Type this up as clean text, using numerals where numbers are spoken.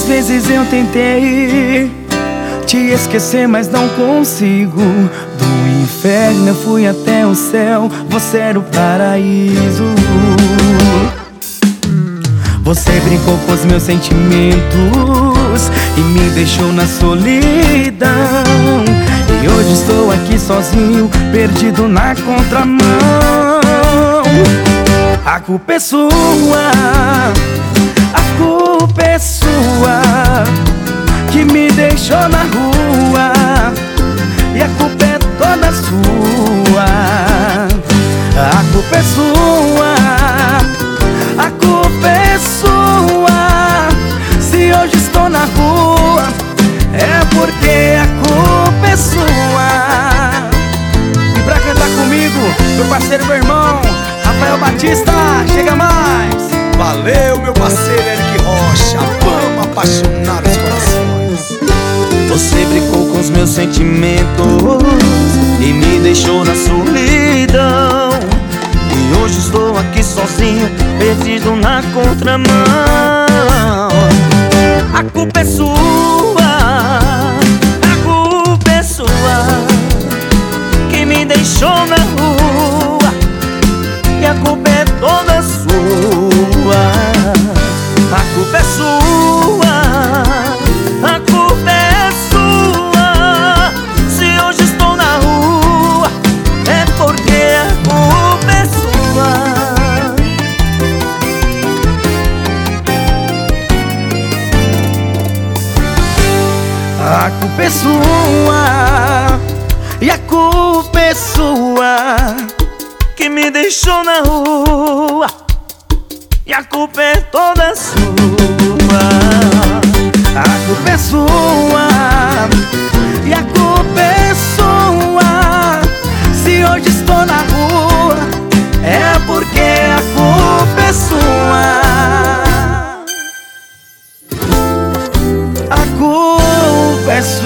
vezes eu tentei te esquecer, mas não consigo. Do inferno eu fui até o céu, você era o paraíso. Você brincou com os meus sentimentos e me deixou na solidão. E hoje estou aqui sozinho, perdido na contramão. A culpa é sua, a culpa é sua, que me deixou na rua, e a culpa é toda sua. A culpa é sua, a culpa é sua, se hoje estou na rua, é porque a culpa é sua. E pra cantar comigo, meu parceiro, meu irmão Rafael Batista, chega mais. Valeu, meu parceiro Eric Rocha, vamos apaixonar os corações. Você brincou com os meus sentimentos e me deixou na solidão. E hoje estou aqui sozinho, perdido na contramão. A culpa é sua, a culpa é sua, que me deixou na rua, e a culpa é toda sua. A culpa é sua, a culpa é sua, se hoje estou na rua, é porque a culpa é sua. A culpa é sua, e a culpa é sua, que me deixou na rua, e a culpa é toda sua. A culpa é sua, e a culpa é sua, se hoje estou na rua, é porque a culpa é sua. A culpa é sua.